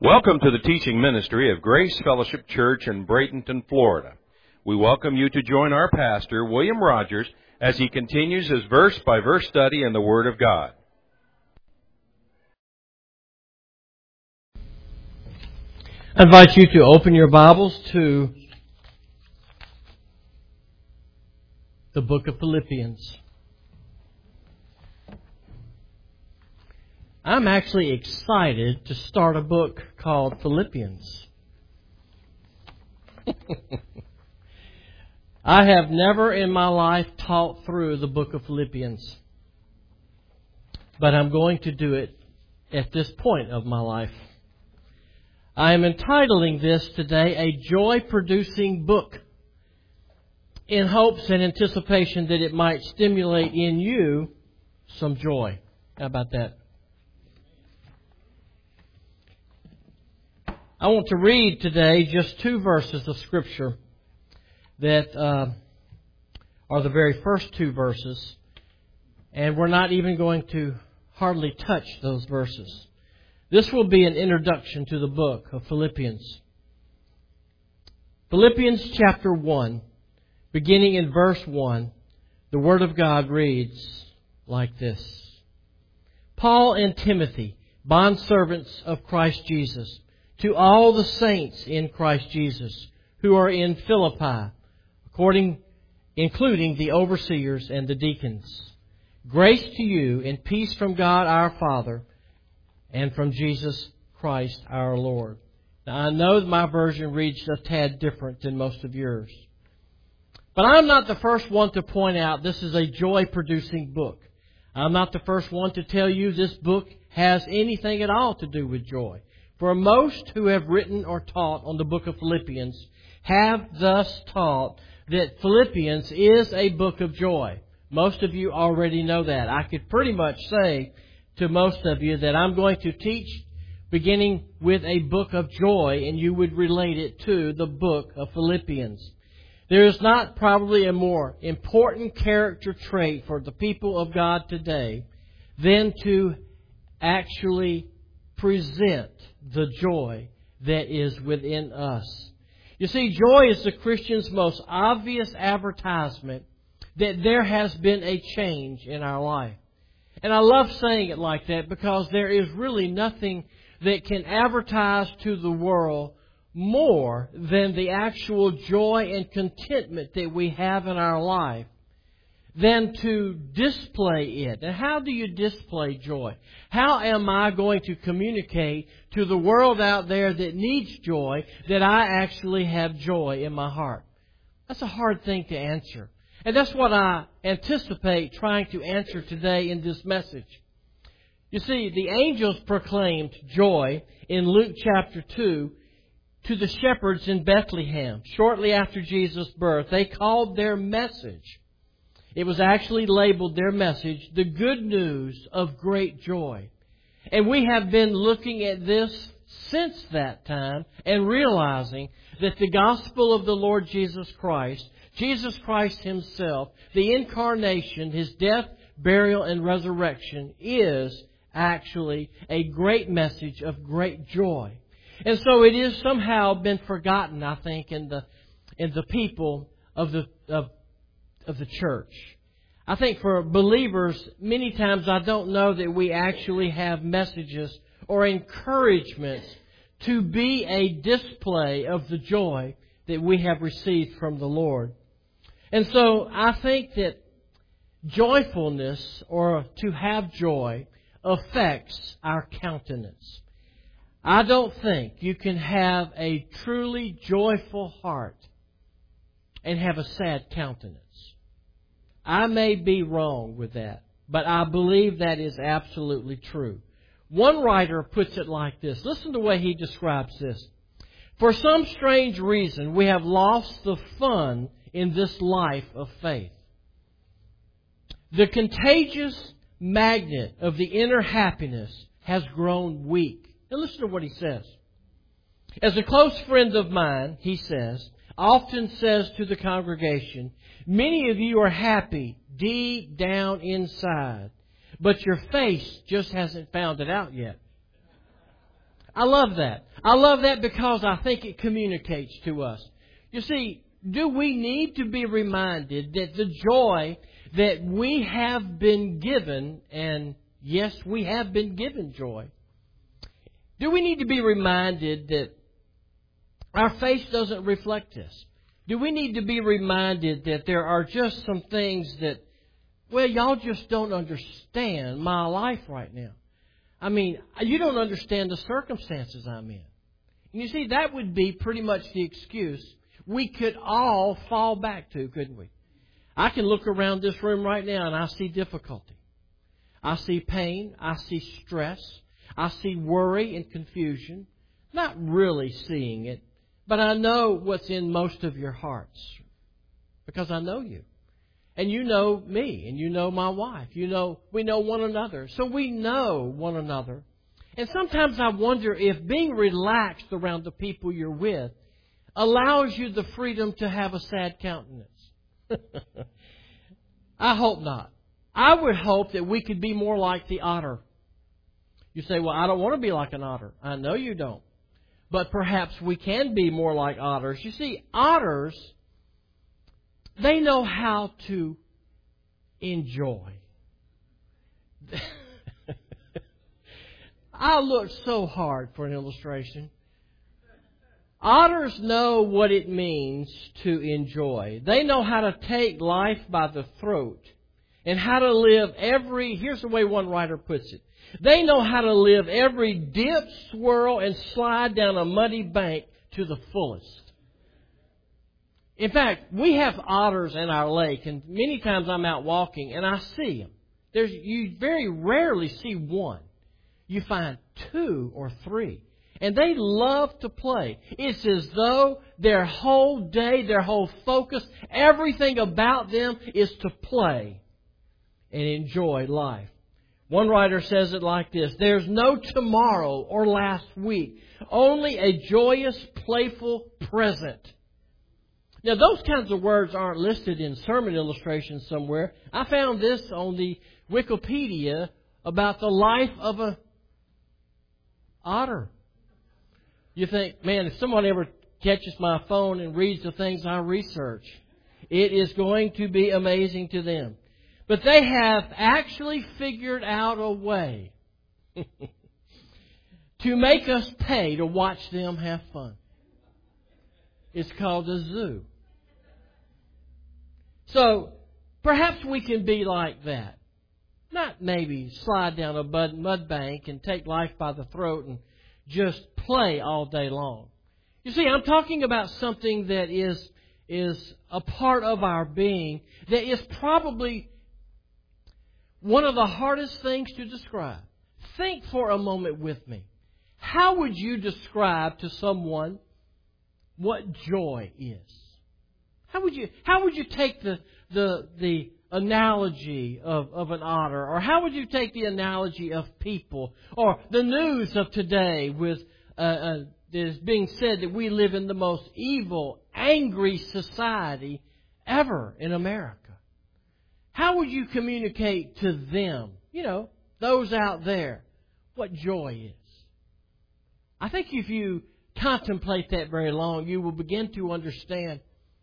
Welcome to the teaching ministry of Grace Fellowship Church in Bradenton, Florida. We welcome you to join our pastor, William Rogers, as he continues his verse-by-verse study in the Word of God. I invite you to open your Bibles to the book of Philippians. I'm actually excited to start a book called Philippians. I have never in my life taught through the book of Philippians, but I'm going to do it at this point of my life. I am entitling this today a joy-producing book in hopes and anticipation that it might stimulate in you some joy. How about that? I want to read today just two verses of Scripture that are the very first two verses, and we're not even going to hardly touch those verses. This will be an introduction to the book of Philippians. Philippians chapter 1, beginning in verse 1, the Word of God reads like this. Paul and Timothy, bondservants of Christ Jesus, to all the saints in Christ Jesus who are in Philippi, including the overseers and the deacons. Grace to you and peace from God our Father and from Jesus Christ our Lord. Now I know that my version reads a tad different than most of yours. But I'm not the first one to point out this is a joy-producing book. I'm not the first one to tell you this book has anything at all to do with joy. For most who have written or taught on the book of Philippians have thus taught that Philippians is a book of joy. Most of you already know that. I could pretty much say to most of you that I'm going to teach beginning with a book of joy, and you would relate it to the book of Philippians. There is not probably a more important character trait for the people of God today than to actually present the joy that is within us. You see, joy is the Christian's most obvious advertisement that there has been a change in our life. And I love saying it like that because there is really nothing that can advertise to the world more than the actual joy and contentment that we have in our life than to display it. And how do you display joy? How am I going to communicate to the world out there that needs joy that I actually have joy in my heart? That's a hard thing to answer. And that's what I anticipate trying to answer today in this message. You see, the angels proclaimed joy in Luke chapter 2 to the shepherds in Bethlehem. Shortly after Jesus' birth, they called their message, it was actually labeled their message, the good news of great joy. And we have been looking at this since that time and realizing that the gospel of the Lord Jesus Christ Himself, the incarnation, His death, burial, and resurrection is actually a great message of great joy. And so it is somehow been forgotten, I think, in the people of the church. I think for believers, many times I don't know that we actually have messages or encouragements to be a display of the joy that we have received from the Lord. And so I think that joyfulness, or to have joy, affects our countenance. I don't think you can have a truly joyful heart and have a sad countenance. I may be wrong with that, but I believe that is absolutely true. One writer puts it like this. Listen to the way he describes this. For some strange reason, we have lost the fun in this life of faith. The contagious magnet of the inner happiness has grown weak. And listen to what he says. As a close friend of mine, he says, often says to the congregation, many of you are happy deep down inside, but your face just hasn't found it out yet. I love that. I love that because I think it communicates to us. You see, do we need to be reminded that the joy that we have been given, and yes, we have been given joy, do we need to be reminded that our face doesn't reflect this? Do we need to be reminded that there are just some things that, well, y'all just don't understand my life right now? I mean, you don't understand the circumstances I'm in. And you see, that would be pretty much the excuse we could all fall back to, couldn't we? I can look around this room right now and I see difficulty. I see pain. I see stress. I see worry and confusion. Not really seeing it, but I know what's in most of your hearts because I know you. And you know me, and you know my wife. You know, we know one another. So we know one another. And sometimes I wonder if being relaxed around the people you're with allows you the freedom to have a sad countenance. I hope not. I would hope that we could be more like the otter. You say, well, I don't want to be like an otter. I know you don't. But perhaps we can be more like otters. You see, otters, they know how to enjoy. I looked so hard for an illustration. Otters know what it means to enjoy. They know how to take life by the throat and how to live here's the way one writer puts it. They know how to live every dip, swirl, and slide down a muddy bank to the fullest. In fact, we have otters in our lake, and many times I'm out walking and I see them. You very rarely see one. You find 2 or 3. And they love to play. It's as though their whole day, their whole focus, everything about them is to play and enjoy life. One writer says it like this: there's no tomorrow or last week, only a joyous, playful present. Now, those kinds of words aren't listed in sermon illustrations somewhere. I found this on the Wikipedia about the life of an otter. You think, man, if someone ever catches my phone and reads the things I research, it is going to be amazing to them. But they have actually figured out a way to make us pay to watch them have fun. It's called a zoo. So, perhaps we can be like that. Not maybe slide down a mud bank and take life by the throat and just play all day long. You see, I'm talking about something that is a part of our being that is probably one of the hardest things to describe. Think for a moment with me. How would you describe to someone what joy is? How would you take the analogy of an otter? Or how would you take the analogy of people? Or the news of today with there's being said that we live in the most evil, angry society ever in America. How would you communicate to them, those out there, what joy is? I think if you contemplate that very long, you will begin to understand,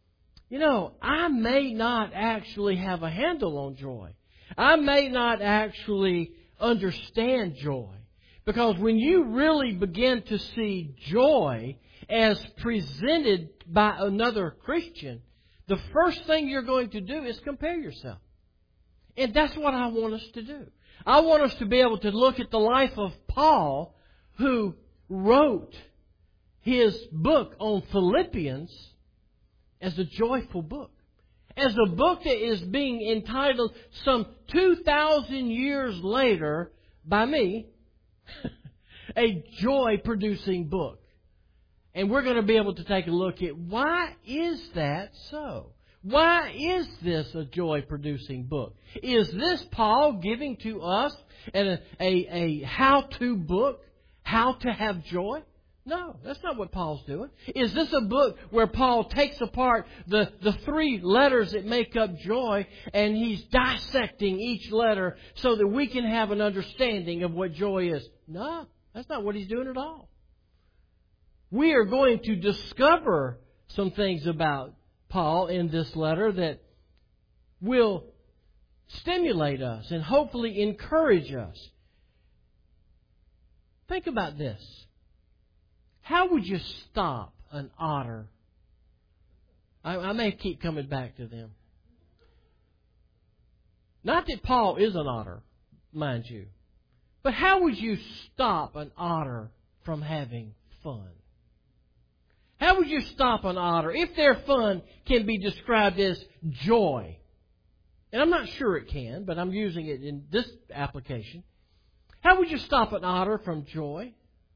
I may not actually have a handle on joy. I may not actually understand joy. Because when you really begin to see joy as presented by another Christian, the first thing you're going to do is compare yourself. And that's what I want us to do. I want us to be able to look at the life of Paul, who wrote his book on Philippians as a joyful book. As a book that is being entitled some 2,000 years later by me, a joy-producing book. And we're going to be able to take a look at why is that so? Why is this a joy-producing book? Is this Paul giving to us a how-to book, how to have joy? No, that's not what Paul's doing. Is this a book where Paul takes apart the 3 letters that make up joy and he's dissecting each letter so that we can have an understanding of what joy is? No, that's not what he's doing at all. we are going to discover some things about Paul in this letter that will stimulate us and hopefully encourage us. Think about this. How would you stop an otter? I may keep coming back to them. Not that Paul is an otter, mind you. But how would you stop an otter from having fun? How would you stop an otter if their fun can be described as joy? And I'm not sure it can, but I'm using it in this application. How would you stop an otter from joy?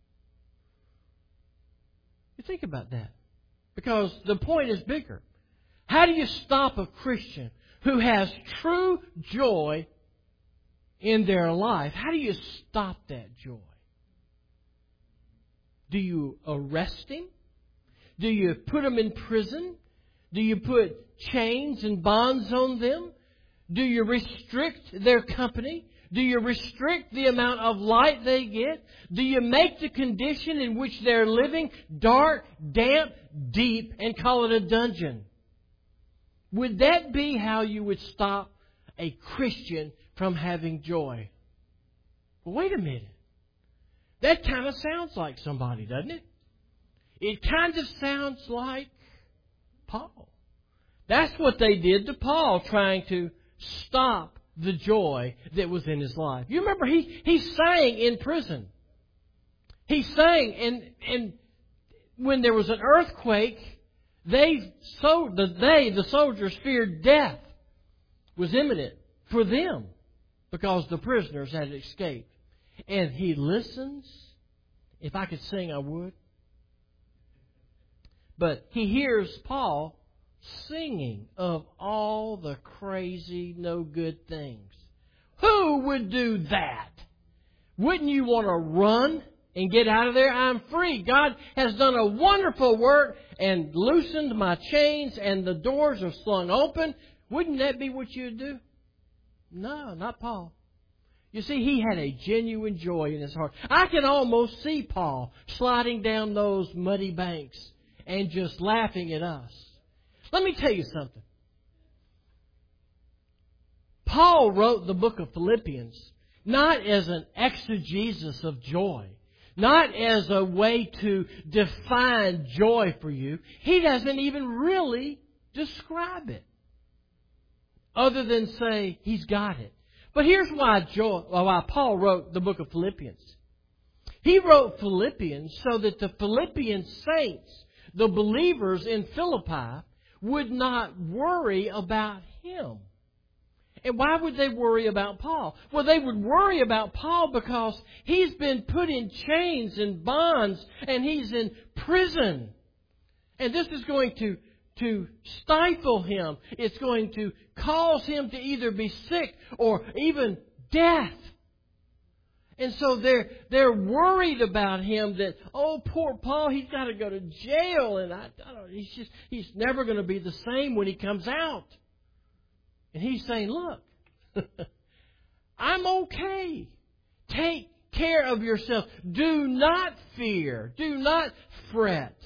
You think about that. Because the point is bigger. How do you stop a Christian who has true joy in their life? How do you stop that joy? Do you arrest him? Do you put them in prison? Do you put chains and bonds on them? Do you restrict their company? Do you restrict the amount of light they get? Do you make the condition in which they're living dark, damp, deep, and call it a dungeon? Would that be how you would stop a Christian from having joy? Well, wait a minute. That kind of sounds like somebody, doesn't it? It kind of sounds like Paul. That's what they did to Paul, trying to stop the joy that was in his life. You remember he sang in prison. He sang, and when there was an earthquake, the soldiers feared death was imminent for them because the prisoners had escaped. And he listens. If I could sing, I would. But he hears Paul singing of all the crazy, no good things. Who would do that? Wouldn't you want to run and get out of there? I'm free. God has done a wonderful work and loosened my chains and the doors are slung open. Wouldn't that be what you'd do? No, not Paul. You see, he had a genuine joy in his heart. I can almost see Paul sliding down those muddy banks and just laughing at us. Let me tell you something. Paul wrote the book of Philippians not as an exegesis of joy, not as a way to define joy for you. He doesn't even really describe it, other than say he's got it. But here's why Paul wrote the book of Philippians. He wrote Philippians so that the Philippian saints, the believers in Philippi, would not worry about him. And why would they worry about Paul? Well, they would worry about Paul because he's been put in chains and bonds and he's in prison. And this is going to stifle him. It's going to cause him to either be sick or even death. And so they're worried about him that, oh, poor Paul, he's got to go to jail, and he's never going to be the same when he comes out. And he's saying, look, I'm okay. Take care of yourself. Do not fear. Do not fret.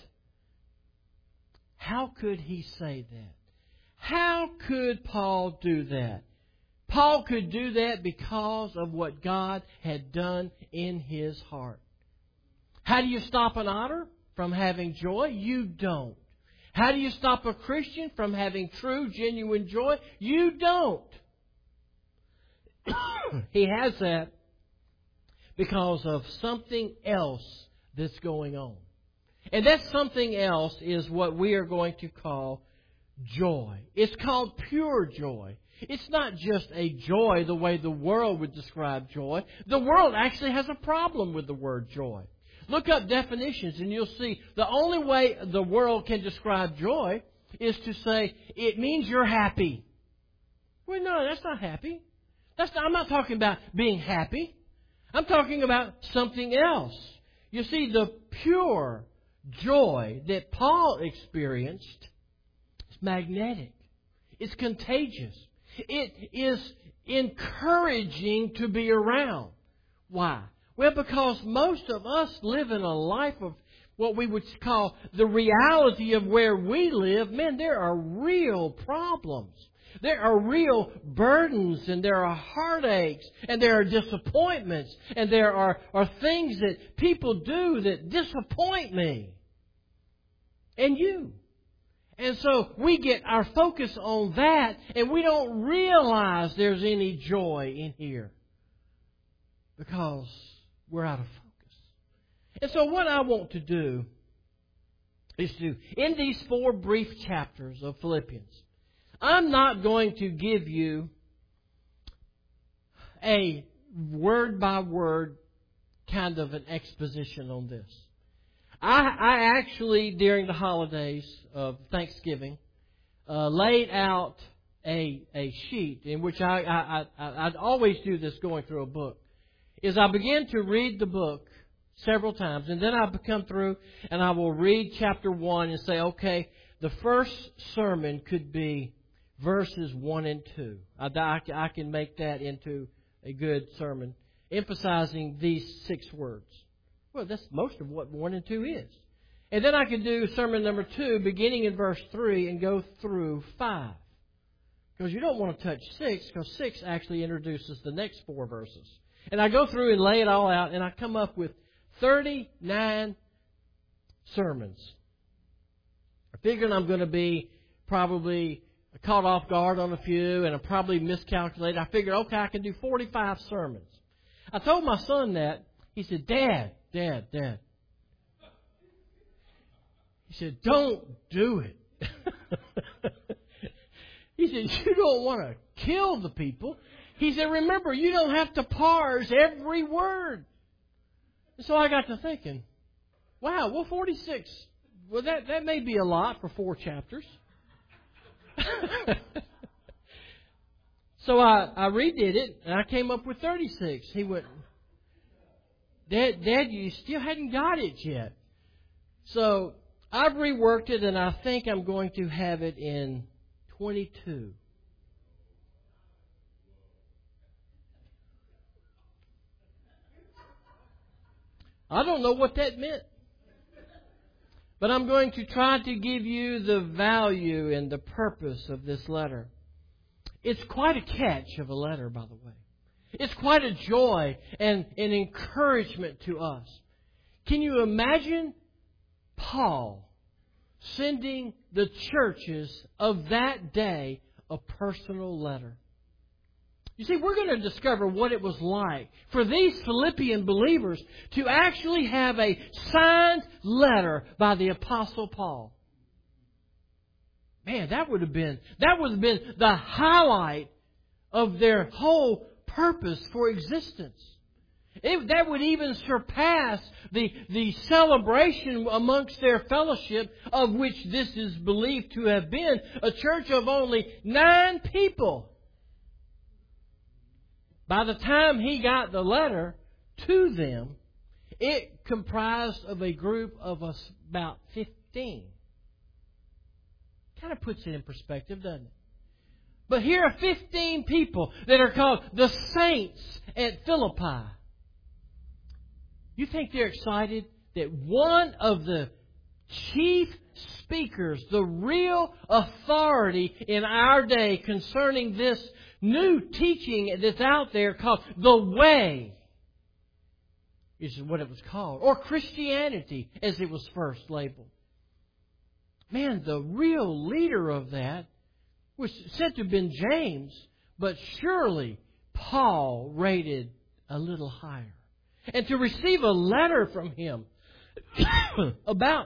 How could he say that? How could Paul do that? Paul could do that because of what God had done in his heart. How do you stop an otter from having joy? You don't. How do you stop a Christian from having true, genuine joy? You don't. He has that because of something else that's going on. And that something else is what we are going to call joy. It's called pure joy. It's not just a joy the way the world would describe joy. The world actually has a problem with the word joy. Look up definitions and you'll see the only way the world can describe joy is to say it means you're happy. Well, no, that's not happy. I'm not talking about being happy. I'm talking about something else. You see, the pure joy that Paul experienced is magnetic. It's contagious. It is encouraging to be around. Why? Well, because most of us live in a life of, what we would call the reality of where we live, man, there are real problems. There are real burdens, and there are heartaches, and there are disappointments, and there are things that people do that disappoint me and you. And so we get our focus on that, and we don't realize there's any joy in here because we're out of focus. And so what I want to do is to, in these 4 brief chapters of Philippians, I'm not going to give you a word-by-word kind of an exposition on this. I actually, during the holidays of Thanksgiving, laid out a sheet in which I'd always do this going through a book, is I begin to read the book several times, and then I come through and I will read chapter 1 and say, okay, the first sermon could be verses 1 and 2. I can make that into a good sermon, emphasizing these 6 words. Well, that's most of what 1 and 2 is. And then I could do sermon number 2, beginning in verse 3, and go through 5. Because you don't want to touch 6, because 6 actually introduces the next 4 verses. And I go through and lay it all out, and I come up with 39 sermons. I figured I'm going to be probably caught off guard on a few, and I probably miscalculated. I figured, okay, I can do 45 sermons. I told my son that. He said, Dad. He said, don't do it. He said, you don't want to kill the people. He said, remember, you don't have to parse every word. And so I got to thinking, wow, well, 46, well, that may be a lot for 4 chapters. So I redid it, and I came up with 36. He went, Dad, you still hadn't got it yet. So I've reworked it, and I think I'm going to have it in 22. I don't know what that meant. But I'm going to try to give you the value and the purpose of this letter. It's quite a catch of a letter, by the way. It's quite a joy and an encouragement to us. Can you imagine Paul sending the churches of that day a personal letter? You see, we're going to discover what it was like for these Philippian believers to actually have a signed letter by the Apostle Paul. Man, that would have been the highlight of their whole purpose for existence. That would even surpass the celebration amongst their fellowship, of which this is believed to have been a church of only 9 people. By the time he got the letter to them, it comprised of a group of us about 15. Kind of puts it in perspective, doesn't it? But here are 15 people that are called the saints at Philippi. You think they're excited that one of the chief speakers, the real authority in our day concerning this new teaching that's out there called the Way, is what it was called, or Christianity as it was first labeled. Man, the real leader of that was said to have been James, but surely Paul rated a little higher. And to receive a letter from him about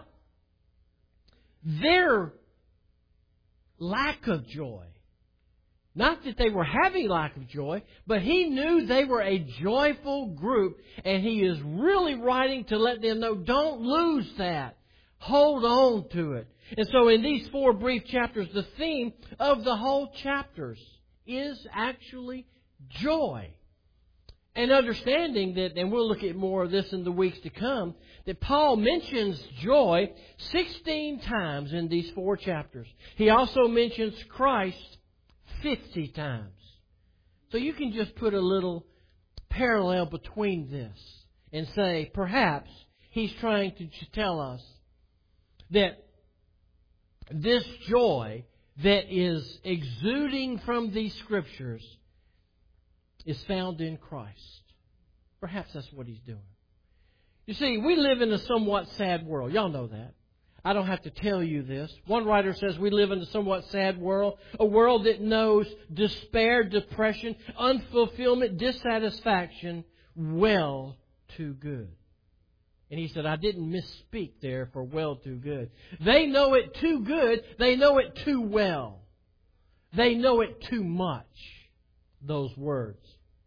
their lack of joy. Not that they were having lack of joy, but he knew they were a joyful group, and he is really writing to let them know, don't lose that. Hold on to it. And so in these 4 brief chapters, the theme of the whole chapters is actually joy. And understanding that, and we'll look at more of this in the weeks to come, that Paul mentions joy 16 times in these 4 chapters. He also mentions Christ 50 times. So you can just put a little parallel between this and say, perhaps he's trying to tell us that this joy that is exuding from these Scriptures is found in Christ. Perhaps that's what he's doing. You see, we live in a somewhat sad world. Y'all know that. I don't have to tell you this. One writer says we live in a somewhat sad world, a world that knows despair, depression, unfulfillment, dissatisfaction well too good. And he said, I didn't misspeak there for well too good. They know it too good. They know it too well. They know it too much, those words.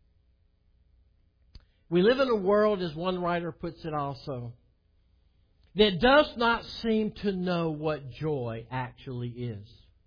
We live in a world, as one writer puts it also, that does not seem to know what joy actually is.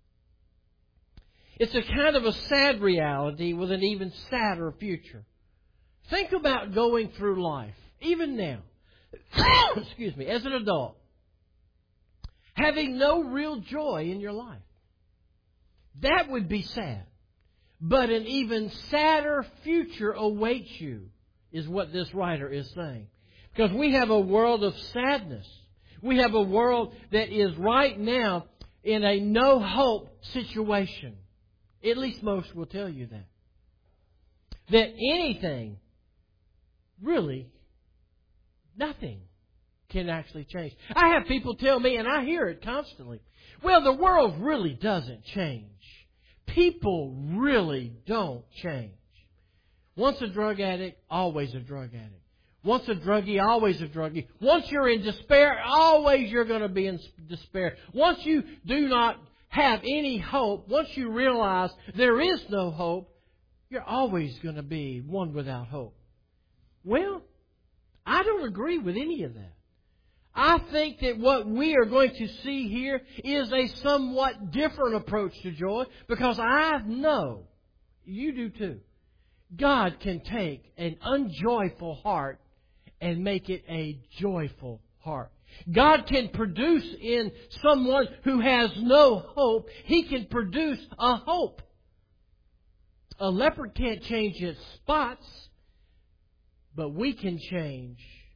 It's a kind of a sad reality with an even sadder future. Think about going through life, even now, excuse me, as an adult, having no real joy in your life. That would be sad. But an even sadder future awaits you, is what this writer is saying. Because we have a world of sadness. We have a world that is right now in a no-hope situation. At least most will tell you that. That anything, really, nothing can actually change. I have people tell me, and I hear it constantly, well, the world really doesn't change. People really don't change. Once a drug addict, always a drug addict. Once a druggie, always a druggie. Once you're in despair, always you're going to be in despair. Once you do not have any hope, once you realize there is no hope, you're always going to be one without hope. Well, I don't agree with any of that. I think that what we are going to see here is a somewhat different approach to joy, because I know, you do too, God can take an unjoyful heart and make it a joyful heart. God can produce in someone who has no hope, He can produce a hope. A leopard can't change its spots, but we can change.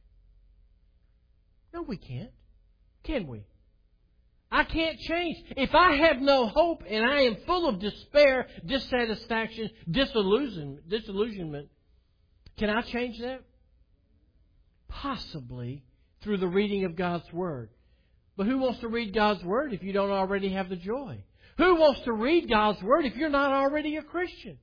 No, we can't. Can we? I can't change. If I have no hope and I am full of despair, dissatisfaction, disillusionment, can I change that? Possibly through the reading of God's Word. But who wants to read God's Word if you don't already have the joy? Who wants to read God's Word if you're not already a Christian?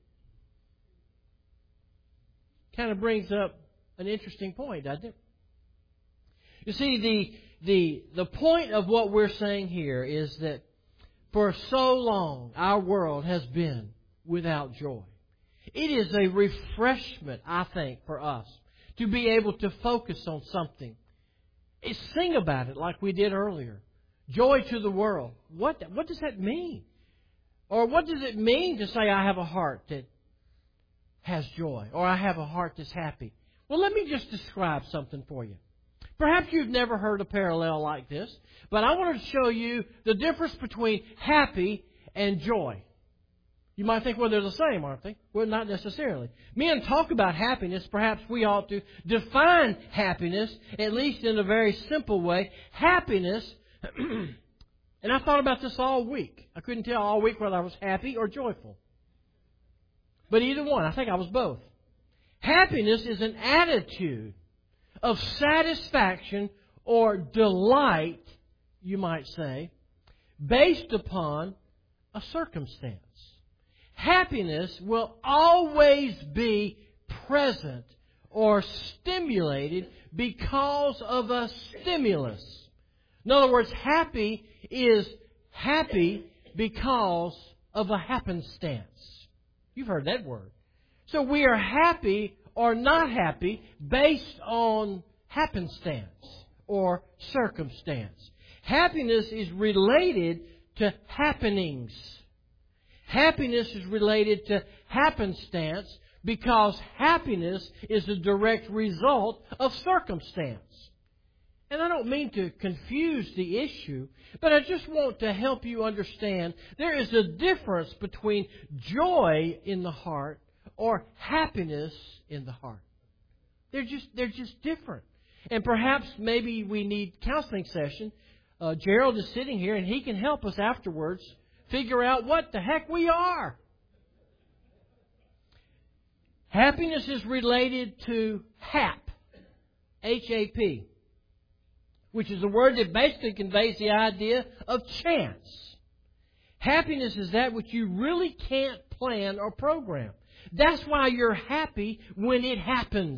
Kind of brings up an interesting point, doesn't it? You see, the point of what we're saying here is that for so long our world has been without joy. It is a refreshment, I think, for us to be able to focus on something. Sing about it like we did earlier. Joy to the world. What does that mean? Or what does it mean to say I have a heart that has joy, or I have a heart that's happy? Well, let me just describe something for you. Perhaps you've never heard a parallel like this, but I want to show you the difference between happy and joy. You might think, well, they're the same, aren't they? Well, not necessarily. Men talk about happiness. Perhaps we ought to define happiness, at least in a very simple way. Happiness, and I thought about this all week. I couldn't tell all week whether I was happy or joyful. But either one, I think I was both. Happiness is an attitude of satisfaction or delight, you might say, based upon a circumstance. Happiness will always be present or stimulated because of a stimulus. In other words, happy is happy because of a happenstance. You've heard that word. So we are happy or not happy based on happenstance or circumstance. Happiness is related to happenings. Happiness is related to happenstance because happiness is a direct result of circumstance. And I don't mean to confuse the issue, but I just want to help you understand there is a difference between joy in the heart or happiness in the heart. They're just different. And perhaps maybe we need counseling session. Gerald is sitting here and he can help us afterwards figure out what the heck we are. Happiness is related to HAP, H-A-P, which is a word that basically conveys the idea of chance. Happiness is that which you really can't plan or program. That's why you're happy when it happens.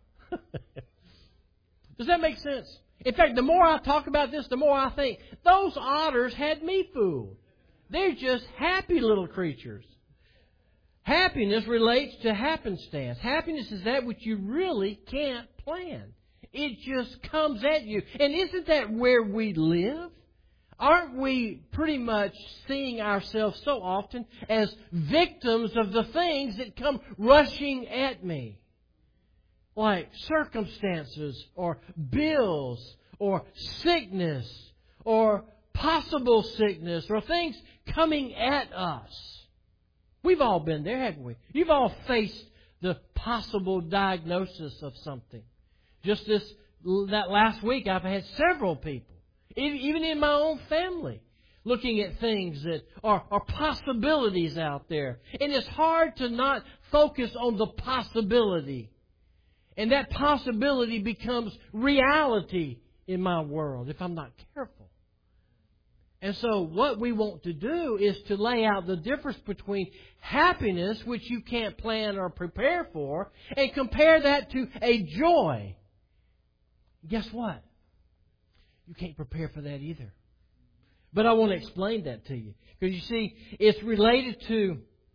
Does that make sense? In fact, the more I talk about this, the more I think, those otters had me fooled. They're just happy little creatures. Happiness relates to happenstance. Happiness is that which you really can't plan. It just comes at you. And isn't that where we live? Aren't we pretty much seeing ourselves so often as victims of the things that come rushing at me? Like circumstances or bills or sickness or possible sickness or things coming at us. We've all been there, haven't we? You've all faced the possible diagnosis of something. Just that last week I've had several people, even in my own family, looking at things that are possibilities out there. And it's hard to not focus on the possibility. And that possibility becomes reality in my world if I'm not careful. And so what we want to do is to lay out the difference between happiness, which you can't plan or prepare for, and compare that to a joy. Guess what? You can't prepare for that either. But I want to explain that to you. Because you see, it's related to...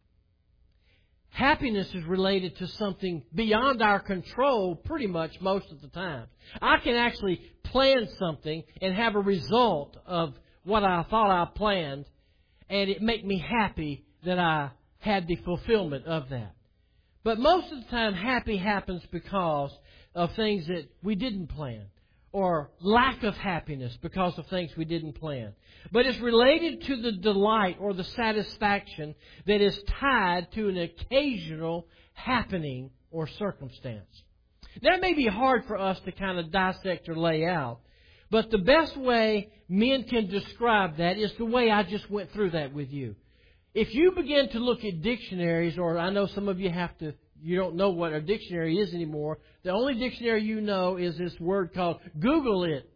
Happiness is related to something beyond our control pretty much most of the time. I can actually plan something and have a result of what I thought I planned, and it make me happy that I had the fulfillment of that. But most of the time, happy happens because of things that we didn't plan, or lack of happiness because of things we didn't plan. But it's related to the delight or the satisfaction that is tied to an occasional happening or circumstance. That may be hard for us to kind of dissect or lay out, but the best way men can describe that is the way I just went through that with you. If you begin to look at dictionaries, or I know some of you you don't know what a dictionary is anymore. The only dictionary you know is this word called Google it.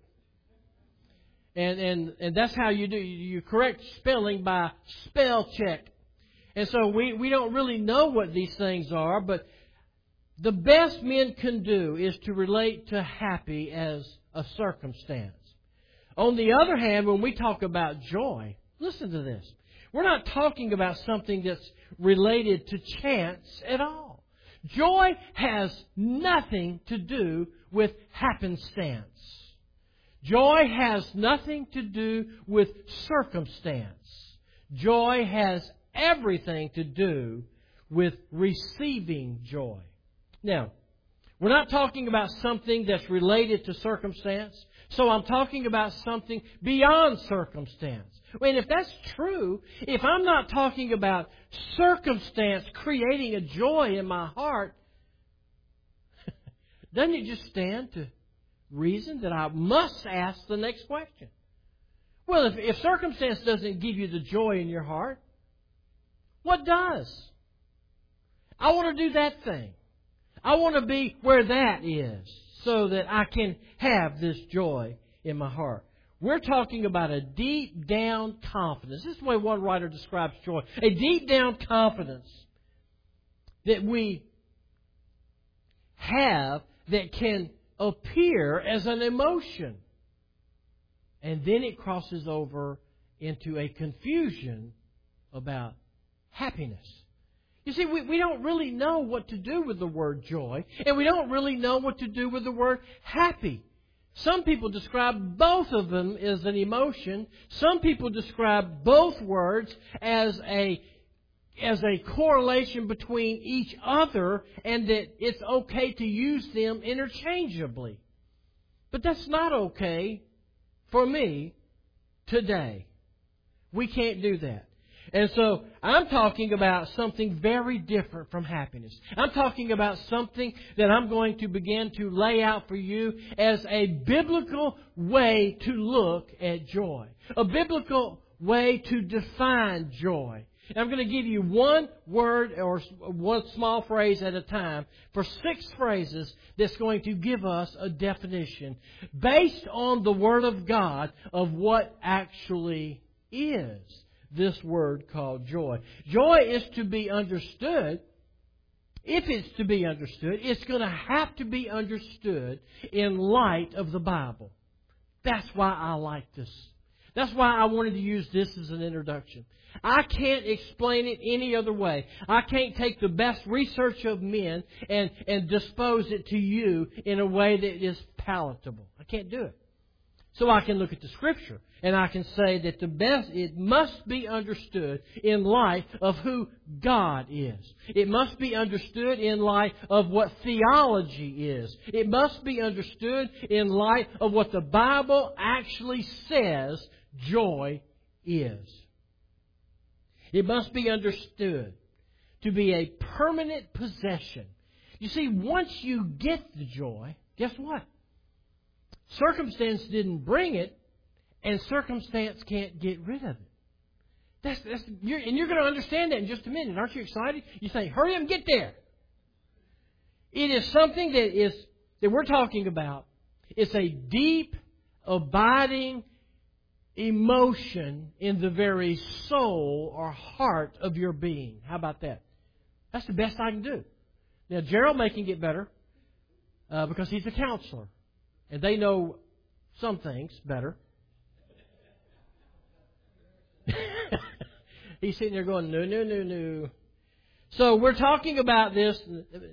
And that's how you do. You correct spelling by spell check. And so we don't really know what these things are, but the best men can do is to relate to happy as a circumstance. On the other hand, when we talk about joy, listen to this. We're not talking about something that's related to chance at all. Joy has nothing to do with happenstance. Joy has nothing to do with circumstance. Joy has everything to do with receiving joy. Now, we're not talking about something that's related to circumstance, so I'm talking about something beyond circumstance. And if that's true, if I'm not talking about circumstance creating a joy in my heart, doesn't it just stand to reason that I must ask the next question? Well, if circumstance doesn't give you the joy in your heart, what does? I want to do that thing. I want to be where that is so that I can have this joy in my heart. We're talking about a deep down confidence. This is the way one writer describes joy. A deep down confidence that we have that can appear as an emotion. And then it crosses over into a confusion about happiness. You see, we don't really know what to do with the word joy, and we don't really know what to do with the word happy. Some people describe both of them as an emotion. Some people describe both words as a correlation between each other, and that it's okay to use them interchangeably. But that's not okay for me today. We can't do that. And so I'm talking about something very different from happiness. I'm talking about something that I'm going to begin to lay out for you as a biblical way to look at joy. A biblical way to define joy. And I'm going to give you one word or one small phrase at a time for 6 phrases that's going to give us a definition based on the Word of God of what actually is this word called joy. Joy is to be understood. If it's to be understood, it's going to have to be understood in light of the Bible. That's why I like this. That's why I wanted to use this as an introduction. I can't explain it any other way. I can't take the best research of men and dispose it to you in a way that is palatable. I can't do it. So I can look at the Scripture and I can say that it must be understood in light of who God is. It must be understood in light of what theology is. It must be understood in light of what the Bible actually says joy is. It must be understood to be a permanent possession. You see, once you get the joy, guess what? Circumstance didn't bring it, and circumstance can't get rid of it. You're going to understand that in just a minute. Aren't you excited? You say, hurry up and get there. It is something that we're talking about. It's a deep, abiding emotion in the very soul or heart of your being. How about that? That's the best I can do. Now, Gerald may can get better because he's a counselor. And they know some things better. He's sitting there going, no. So we're talking about this.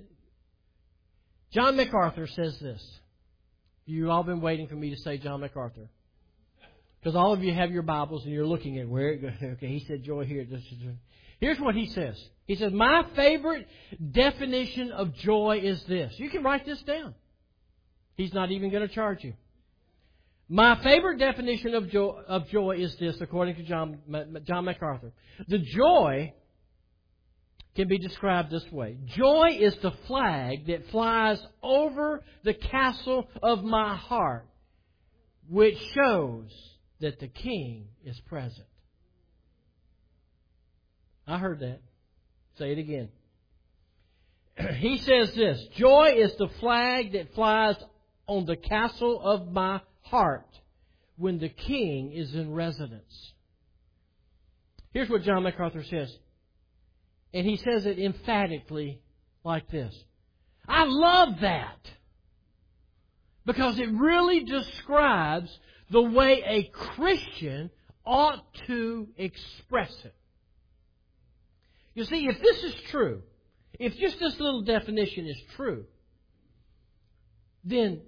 John MacArthur says this. You've all been waiting for me to say John MacArthur. Because all of you have your Bibles and you're looking at where it goes. Okay, he said joy here. Here's what he says. He says, my favorite definition of joy is this. You can write this down. He's not even going to charge you. My favorite definition of joy is this, according to John MacArthur. The joy can be described this way. Joy is the flag that flies over the castle of my heart, which shows that the King is present. I heard that. Say it again. He says this. Joy is the flag that flies on the castle of my heart when the King is in residence. Here's what John MacArthur says. And he says it emphatically like this. I love that. Because it really describes the way a Christian ought to express it. You see, if this is true, if just this little definition is true, then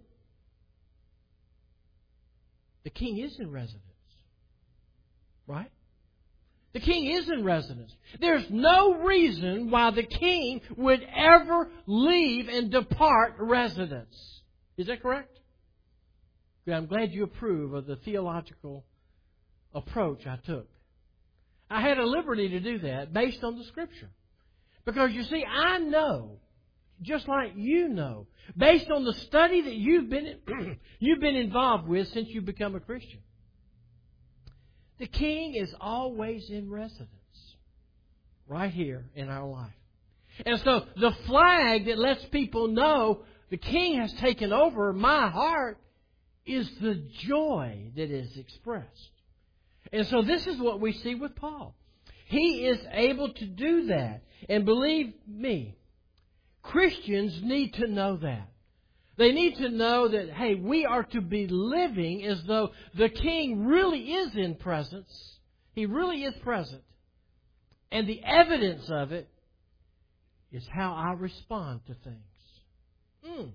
the King is in residence. Right? The King is in residence. There's no reason why the King would ever leave and depart residence. Is that correct? I'm glad you approve of the theological approach I took. I had a liberty to do that based on the Scripture. Because you see, I know, just like you know, based on the study that you've been involved with since you've become a Christian, the King is always in residence right here in our life. And so the flag that lets people know the King has taken over my heart is the joy that is expressed. And so this is what we see with Paul. He is able to do that. And believe me, Christians need to know that. They need to know that, hey, we are to be living as though the King really is in presence. He really is present. And the evidence of it is how I respond to things.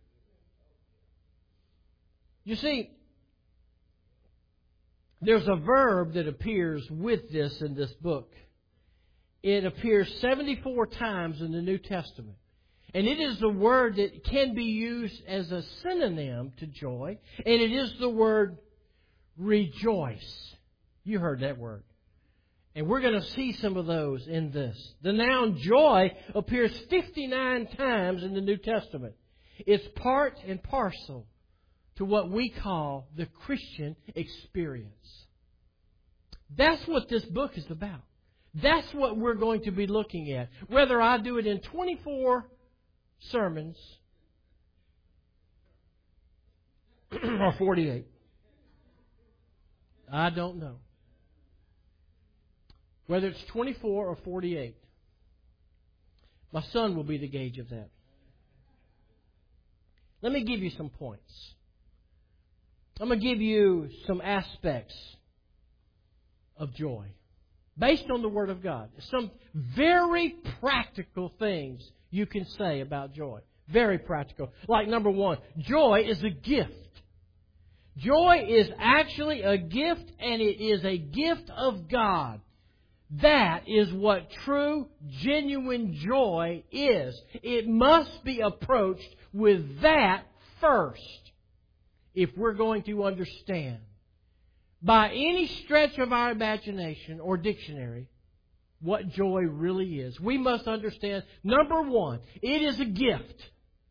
You see, there's a verb that appears with this in this book. It appears 74 times in the New Testament. And it is the word that can be used as a synonym to joy. And it is the word rejoice. You heard that word. And we're going to see some of those in this. The noun joy appears 59 times in the New Testament. It's part and parcel to what we call the Christian experience. That's what this book is about. That's what we're going to be looking at. Whether I do it in 24 sermons or 48. I don't know. Whether it's 24 or 48. My son will be the gauge of that. Let me give you some points. I'm going to give you some aspects of joy based on the Word of God. Some very practical things you can say about joy. Very practical. Like number one, joy is a gift. Joy is actually a gift, and it is a gift of God. That is what true, genuine joy is. It must be approached with that first if we're going to understand, by any stretch of our imagination or dictionary, what joy really is. We must understand, number one, it is a gift.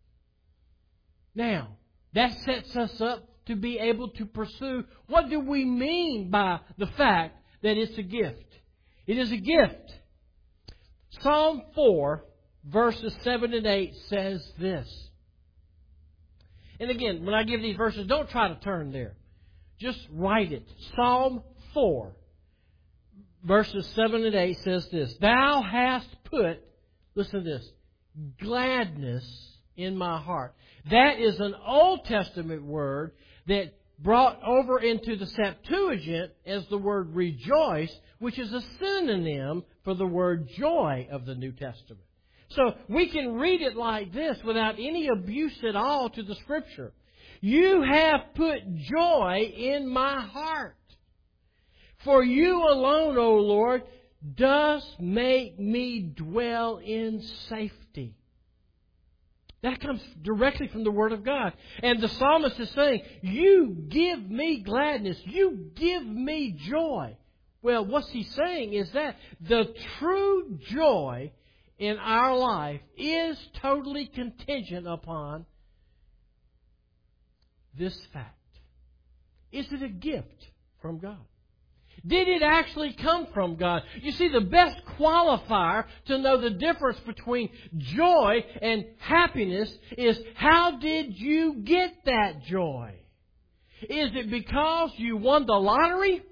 Now, that sets us up to be able to pursue, what do we mean by the fact that it's a gift? It is a gift. Psalm 4, verses 7 and 8 says this. And again, when I give these verses, don't try to turn there. Just write it. Psalm 4, verses 7 and 8 says this. Thou hast put, listen to this, gladness in my heart. That is an Old Testament word that brought over into the Septuagint as the word rejoice, which is a synonym for the word joy of the New Testament. So we can read it like this without any abuse at all to the Scripture. You have put joy in my heart. For you alone, O Lord, does make me dwell in safety. That comes directly from the Word of God. And the psalmist is saying, you give me gladness. You give me joy. Well, what's he saying is that the true joy in our life is totally contingent upon this fact. Is it a gift from God? Did it actually come from God? You see, the best qualifier to know the difference between joy and happiness is, how did you get that joy? Is it because you won the lottery?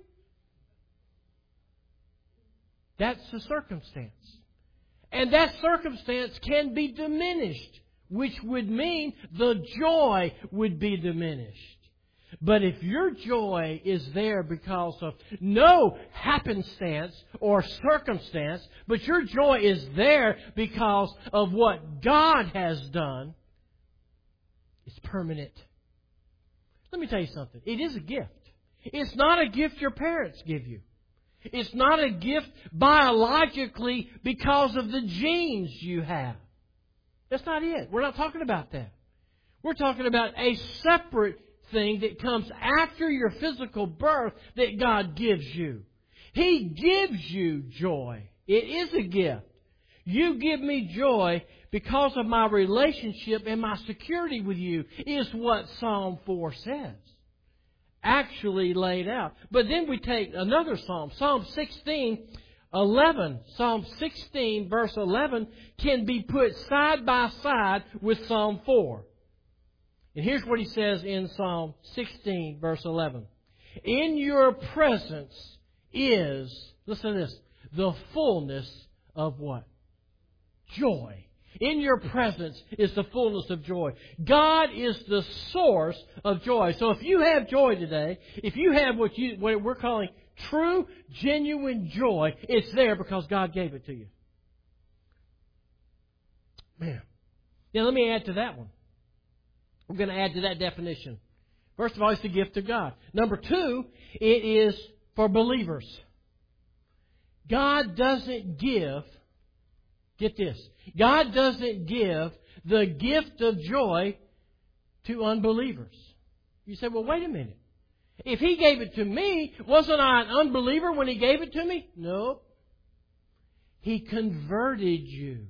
That's the circumstance. And that circumstance can be diminished, which would mean the joy would be diminished. But if your joy is there because of no happenstance or circumstance, but your joy is there because of what God has done, it's permanent. Let me tell you something. It is a gift. It's not a gift your parents give you. It's not a gift biologically because of the genes you have. That's not it. We're not talking about that. We're talking about a separate thing that comes after your physical birth that God gives you. He gives you joy. It is a gift. You give me joy because of my relationship and my security with you, is what Psalm 4 says. Actually laid out. But then we take another psalm, Psalm 16:11. Psalm 16 verse 11 can be put side by side with Psalm 4. And here's what he says in Psalm 16 verse 11. In your presence is, listen to this, the fullness of what? Joy. In your presence is the fullness of joy. God is the source of joy. So if you have joy today, if you have what we're calling true, genuine joy, it's there because God gave it to you. Man. Now let me add to that one. We're going to add to that definition. First of all, it's the gift of God. Number two, it is for believers. God doesn't give, get this, God doesn't give the gift of joy to unbelievers. You say, well, wait a minute. If He gave it to me, wasn't I an unbeliever when He gave it to me? No. He converted you.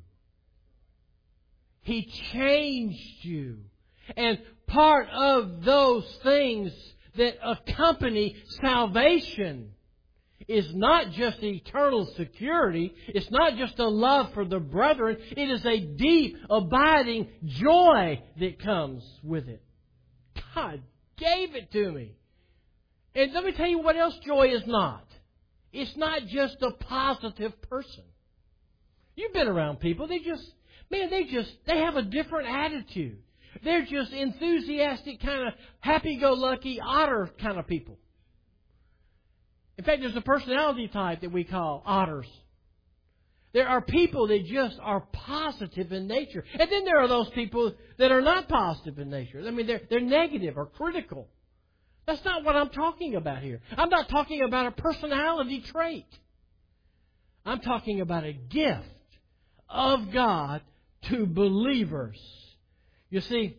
He changed you. And part of those things that accompany salvation is not just eternal security. It's not just a love for the brethren. It is a deep, abiding joy that comes with it. God gave it to me. And let me tell you what else joy is not. It's not just a positive person. You've been around people. They have a different attitude. They're just enthusiastic, kind of happy-go-lucky, otter kind of people. In fact, there's a personality type that we call otters. There are people that just are positive in nature. And then there are those people that are not positive in nature. I mean, they're negative or critical. That's not what I'm talking about here. I'm not talking about a personality trait. I'm talking about a gift of God to believers. You see,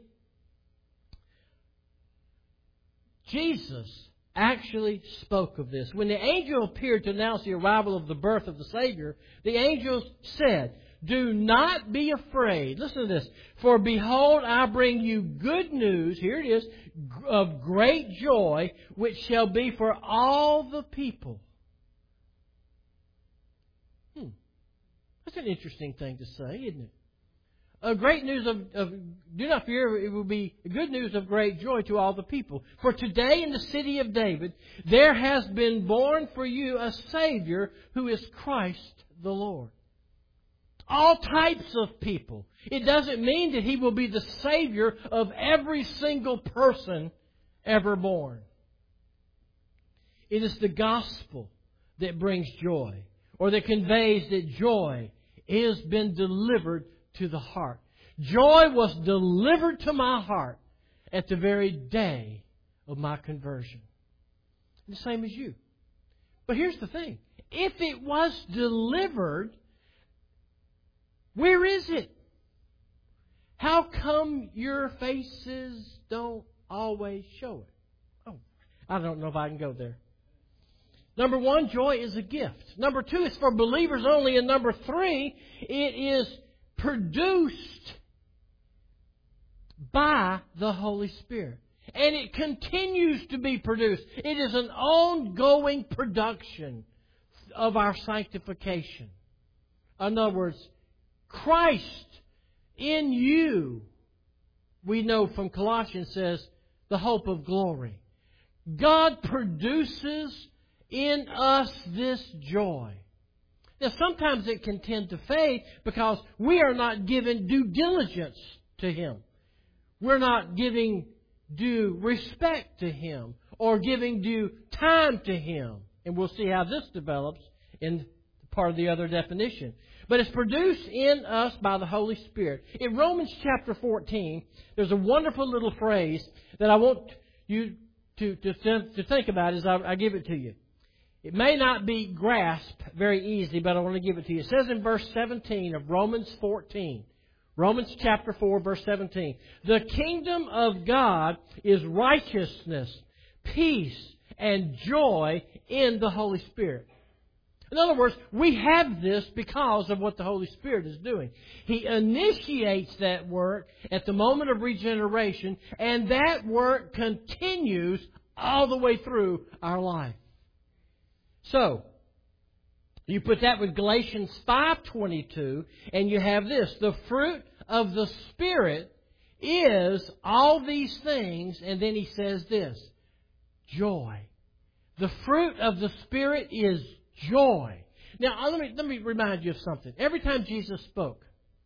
Jesus actually spoke of this. When the angel appeared to announce the arrival of the birth of the Savior, the angel said, "Do not be afraid." Listen to this. "For behold, I bring you good news," here it is, "of great joy, which shall be for all the people." That's an interesting thing to say, isn't it? A great news of do not fear, it will be good news of great joy to all the people. "For today in the city of David, there has been born for you a Savior who is Christ the Lord." All types of people. It doesn't mean that He will be the Savior of every single person ever born. It is the gospel that brings joy, or that conveys that joy has been delivered to the heart. Joy was delivered to my heart at the very day of my conversion. The same as you. But here's the thing. If it was delivered, where is it? How come your faces don't always show it? Oh, I don't know if I can go there. Number one, joy is a gift. Number two, it's for believers only. And number three, it is produced by the Holy Spirit. And it continues to be produced. It is an ongoing production of our sanctification. In other words, Christ in you, we know from Colossians says, the hope of glory. God produces in us this joy. Now, sometimes it can tend to fade because we are not giving due diligence to Him. We're not giving due respect to Him or giving due time to Him. And we'll see how this develops in part of the other definition. But it's produced in us by the Holy Spirit. In Romans chapter 14, there's a wonderful little phrase that I want you to think about as I give it to you. It may not be grasped very easily, but I want to give it to you. It says in verse 17 of Romans 14, Romans chapter 4, verse 17, "The kingdom of God is righteousness, peace, and joy in the Holy Spirit." In other words, we have this because of what the Holy Spirit is doing. He initiates that work at the moment of regeneration, and that work continues all the way through our life. So, you put that with Galatians 5:22, and you have this. The fruit of the Spirit is all these things, and then he says this, joy. The fruit of the Spirit is joy. Now, let me remind you of something. Every time Jesus spoke,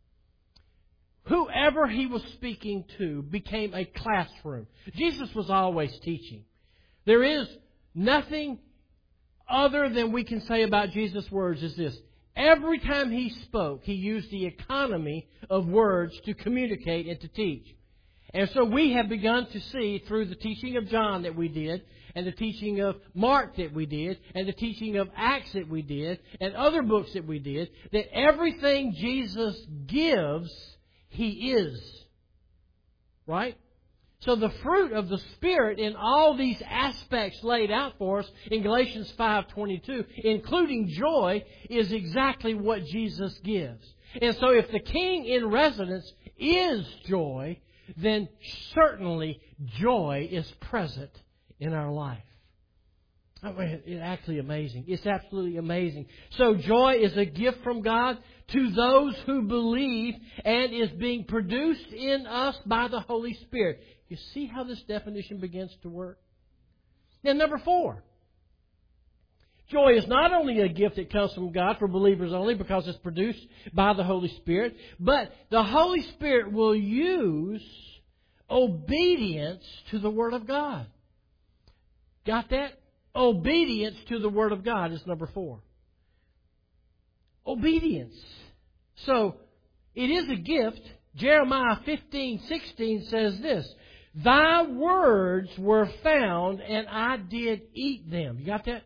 whoever He was speaking to became a classroom. Jesus was always teaching. There is nothing other than we can say about Jesus' words is this. Every time He spoke, He used the economy of words to communicate and to teach. And so we have begun to see through the teaching of John that we did, and the teaching of Mark that we did, and the teaching of Acts that we did, and other books that we did, that everything Jesus gives, He is. Right? So the fruit of the Spirit in all these aspects laid out for us in Galatians 5:22, including joy, is exactly what Jesus gives. And so if the King in residence is joy, then certainly joy is present in our life. I mean, it's actually amazing. It's absolutely amazing. So joy is a gift from God to those who believe and is being produced in us by the Holy Spirit. You see how this definition begins to work? Now, number 4. Joy is not only a gift that comes from God for believers only because it's produced by the Holy Spirit, but the Holy Spirit will use obedience to the Word of God. Got that? Obedience to the Word of God is number 4. Obedience. So, it is a gift. Jeremiah 15:16 says this, Thy words were found, and I did eat them. You got that?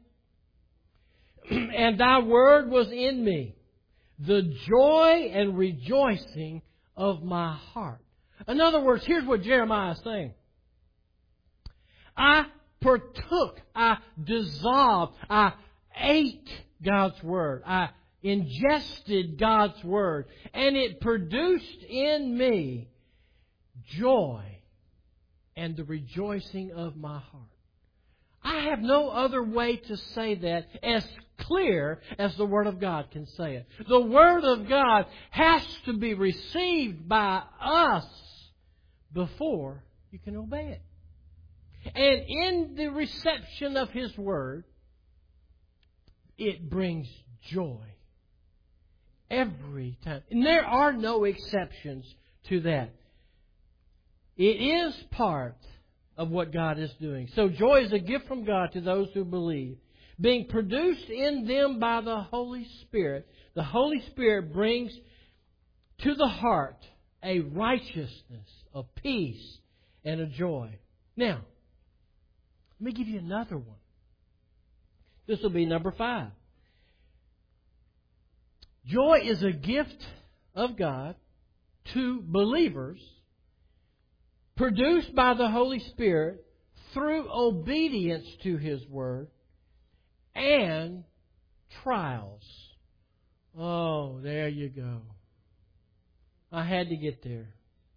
And Thy word was in me, the joy and rejoicing of my heart. In other words, here's what Jeremiah is saying. I partook, I dissolved, I ate God's Word. I ingested God's Word. And it produced in me joy and the rejoicing of my heart. I have no other way to say that as clear as the Word of God can say it. The Word of God has to be received by us before you can obey it. And in the reception of His Word, it brings joy every time. And there are no exceptions to that. It is part of what God is doing. So joy is a gift from God to those who believe, being produced in them by the Holy Spirit. The Holy Spirit brings to the heart a righteousness, a peace, and a joy. Now, let me give you another one. This will be number 5. Joy is a gift of God to believers, produced by the Holy Spirit through obedience to His Word and trials. Oh, there you go. I had to get there.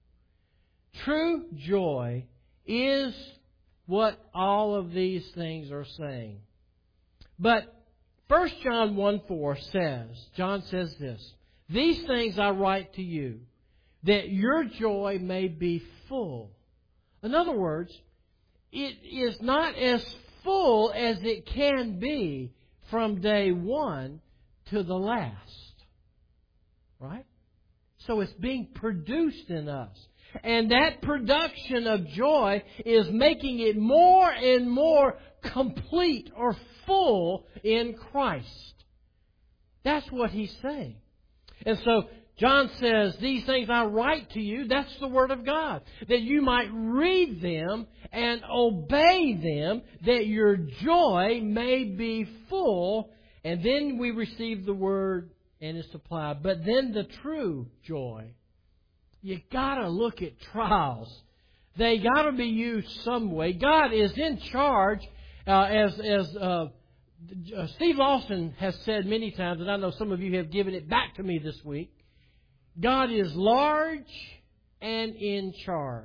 True joy is what all of these things are saying. But 1 John 1:4 says, John says this, These things I write to you, that your joy may be full. In other words, it is not as full as it can be from day one to the last. Right? So it's being produced in us. And that production of joy is making it more and more complete or full in Christ. That's what he's saying. And so John says, These things I write to you, that's the Word of God, that you might read them and obey them, that your joy may be full. And then we receive the Word and it's applied. But then the true joy, you got to look at trials. They got to be used some way. God is in charge, as Steve Lawson has said many times, and I know some of you have given it back to me this week. God is large and in charge.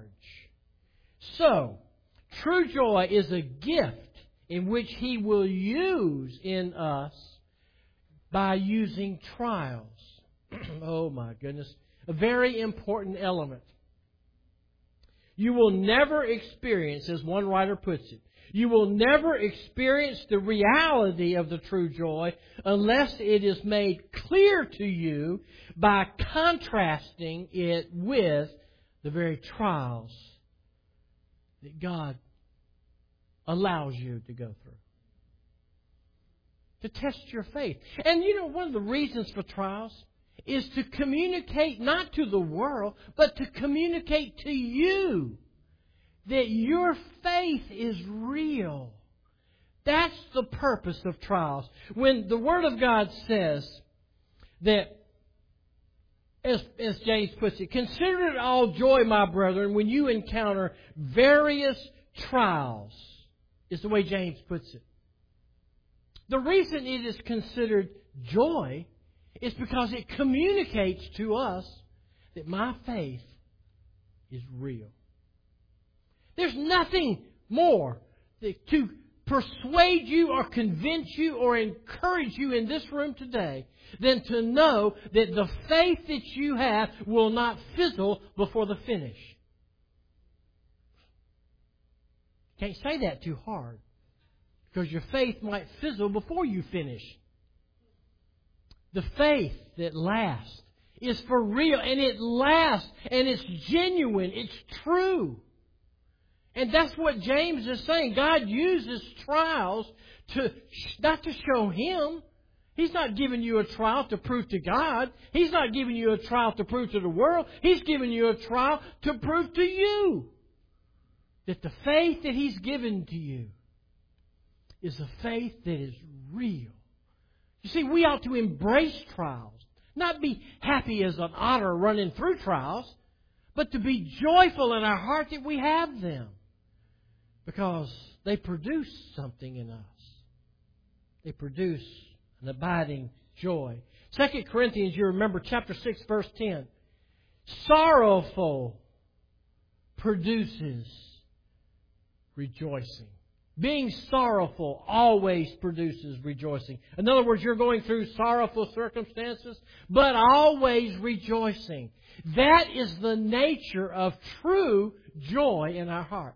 So, true joy is a gift in which He will use in us by using trials. Oh my goodness. A very important element. You will never experience, as one writer puts it, you will never experience the reality of the true joy unless it is made clear to you by contrasting it with the very trials that God allows you to go through. To test your faith. And you know, one of the reasons for trials is to communicate not to the world, but to communicate to you that your faith is real. That's the purpose of trials. When the Word of God says that as James puts it, consider it all joy, my brethren, when you encounter various trials, is the way James puts it. The reason it is considered joy is because it communicates to us that my faith is real. There's nothing more to persuade you or convince you or encourage you in this room today than to know that the faith that you have will not fizzle before the finish. Can't say that too hard, because your faith might fizzle before you finish. The faith that lasts is for real, and it lasts, and it's genuine, it's true. And that's what James is saying. God uses trials not to show Him. He's not giving you a trial to prove to God. He's not giving you a trial to prove to the world. He's giving you a trial to prove to you that the faith that He's given to you is a faith that is real. You see, we ought to embrace trials, not be happy as an otter running through trials, but to be joyful in our heart that we have them, because they produce something in us. They produce an abiding joy. 2 Corinthians, you remember, chapter 6, verse 10. Sorrowful produces rejoicing. Being sorrowful always produces rejoicing. In other words, you're going through sorrowful circumstances, but always rejoicing. That is the nature of true joy in our heart.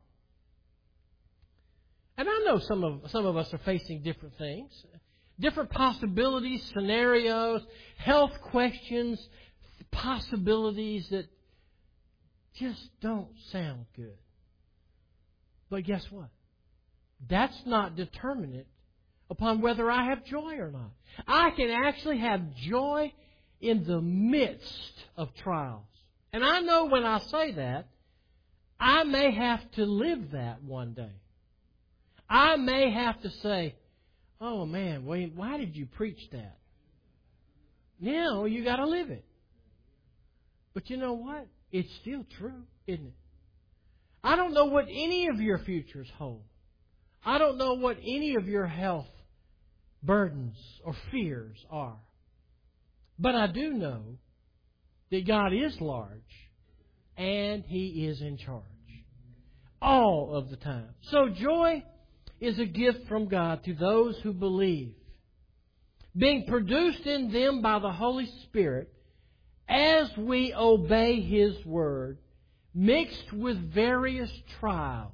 And I know some of us are facing different things, different possibilities, scenarios, health questions, possibilities that just don't sound good. But guess what? That's not determinant upon whether I have joy or not. I can actually have joy in the midst of trials. And I know when I say that, I may have to live that one day. I may have to say, oh man, William, why did you preach that? Now you got to live it. But you know what? It's still true, isn't it? I don't know what any of your futures hold. I don't know what any of your health burdens or fears are. But I do know that God is large and He is in charge all of the time. So joy is a gift from God to those who believe, being produced in them by the Holy Spirit as we obey His Word, mixed with various trials.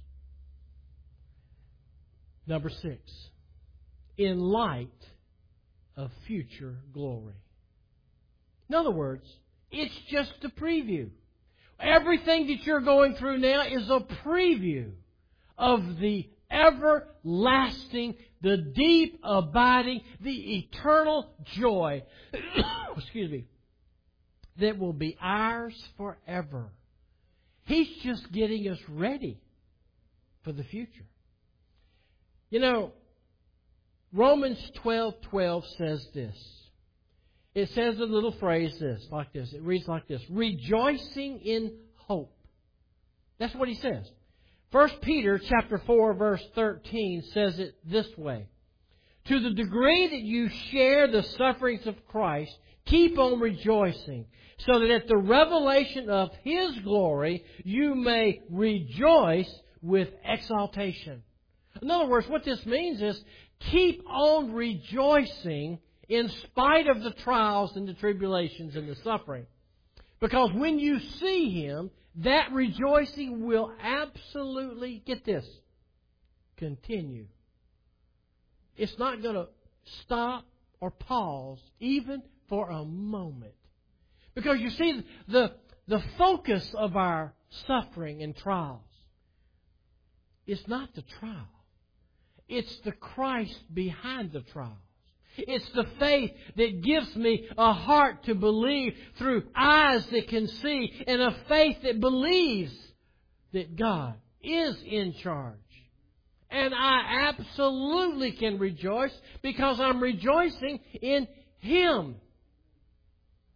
Number 6, in light of future glory. In other words, it's just a preview. Everything that you're going through now is a preview of the everlasting, the deep, abiding, the eternal joy, excuse me, that will be ours forever. He's just getting us ready for the future. You know, Romans 12:12 says this. It says a little phrase like this. It reads like this: rejoicing in hope. That's what he says. 1 Peter chapter 4 verse 13 says it this way: to the degree that you share the sufferings of Christ, keep on rejoicing, so that at the revelation of His glory you may rejoice with exaltation. In other words, what this means is keep on rejoicing in spite of the trials and the tribulations and the suffering. Because when you see Him, that rejoicing will absolutely, get this, continue. It's not going to stop or pause even for a moment. Because you see, the focus of our suffering and trials is not the trial. It's the Christ behind the trials. It's the faith that gives me a heart to believe through eyes that can see, and a faith that believes that God is in charge. And I absolutely can rejoice because I'm rejoicing in Him.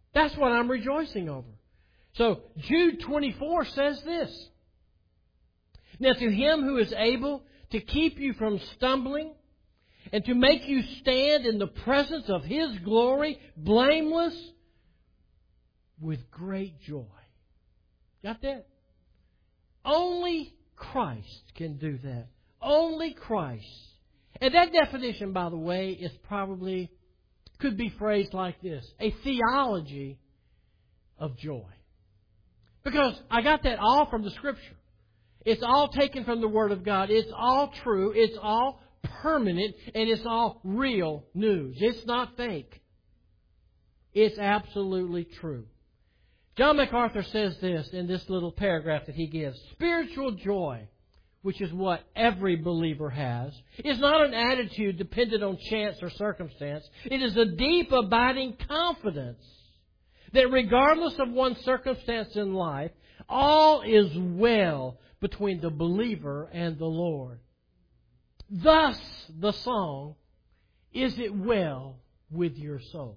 That's what I'm rejoicing over. So Jude 24 says this. Now to Him who is able to keep you from stumbling and to make you stand in the presence of His glory, blameless, with great joy. Got that? Only Christ can do that. Only Christ. And that definition, by the way, is probably, could be phrased like this: a theology of joy. Because I got that all from the Scripture. It's all taken from the Word of God. It's all true. It's all permanent. And it's all real news. It's not fake. It's absolutely true. John MacArthur says this in this little paragraph that he gives. Spiritual joy, which is what every believer has, is not an attitude dependent on chance or circumstance. It is a deep, abiding confidence that regardless of one's circumstance in life, all is well between the believer and the Lord. Thus, the song, "Is it well with your soul?"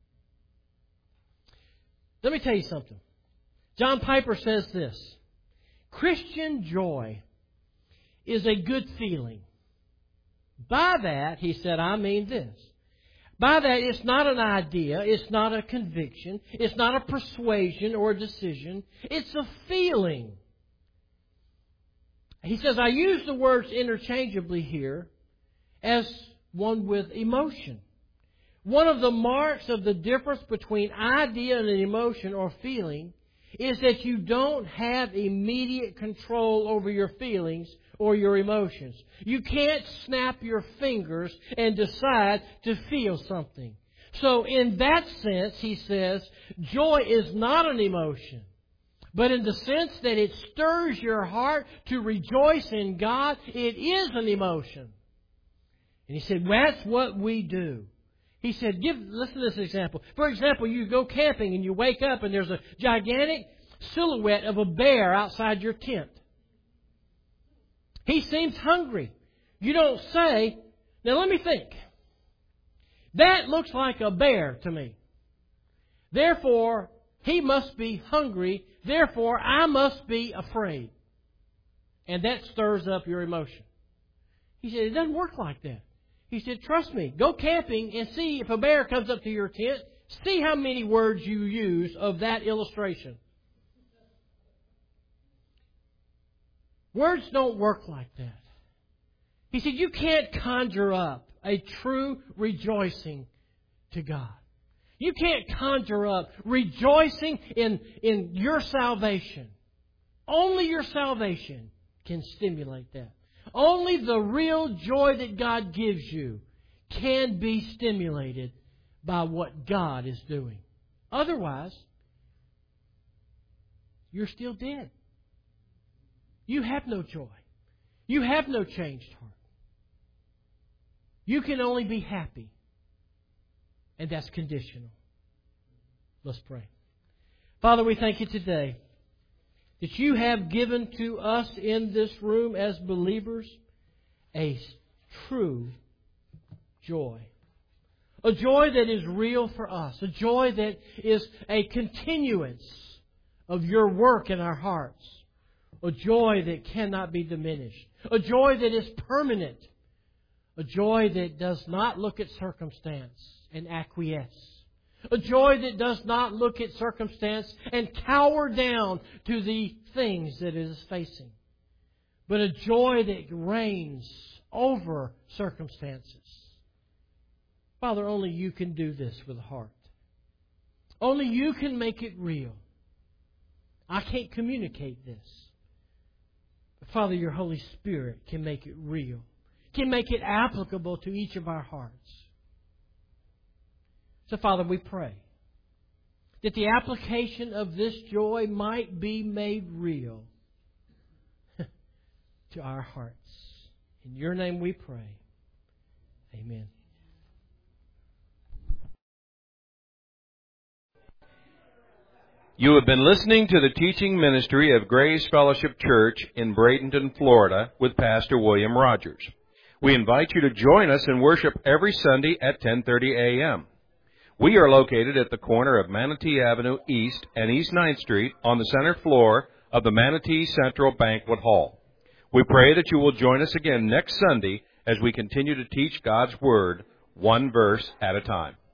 Let me tell you something. John Piper says this: Christian joy is a good feeling. By that, he said, I mean this. By that, it's not an idea, it's not a conviction, it's not a persuasion or a decision. It's a feeling. He says, I use the words interchangeably here as one with emotion. One of the marks of the difference between idea and an emotion or feeling is that you don't have immediate control over your feelings or your emotions. You can't snap your fingers and decide to feel something. So in that sense, he says, joy is not an emotion. But in the sense that it stirs your heart to rejoice in God, it is an emotion. And he said, that's what we do. He said, listen to this example. For example, you go camping and you wake up and there's a gigantic silhouette of a bear outside your tent. He seems hungry. You don't say, now let me think. That looks like a bear to me. Therefore, he must be hungry. Therefore, I must be afraid. And that stirs up your emotion. He said, it doesn't work like that. He said, trust me, go camping and see if a bear comes up to your tent. See how many words you use of that illustration. Words don't work like that. He said, you can't conjure up a true rejoicing to God. You can't conjure up rejoicing in your salvation. Only your salvation can stimulate that. Only the real joy that God gives you can be stimulated by what God is doing. Otherwise, you're still dead. You have no joy. You have no changed heart. You can only be happy. And that's conditional. Let's pray. Father, we thank you today that you have given to us in this room as believers a true joy. A joy that is real for us. A joy that is a continuance of your work in our hearts. A joy that cannot be diminished. A joy that is permanent. A joy that does not look at circumstance and acquiesce. A joy that does not look at circumstance and cower down to the things that it is facing. But a joy that reigns over circumstances. Father, only you can do this with a heart. Only you can make it real. I can't communicate this. But Father, your Holy Spirit can make it real. Can make it applicable to each of our hearts. So, Father, we pray that the application of this joy might be made real to our hearts. In your name we pray. Amen. You have been listening to the teaching ministry of Grace Fellowship Church in Bradenton, Florida, with Pastor William Rogers. We invite you to join us in worship every Sunday at 10:30 a.m. We are located at the corner of Manatee Avenue East and East 9th Street on the center floor of the Manatee Central Banquet Hall. We pray that you will join us again next Sunday as we continue to teach God's Word one verse at a time.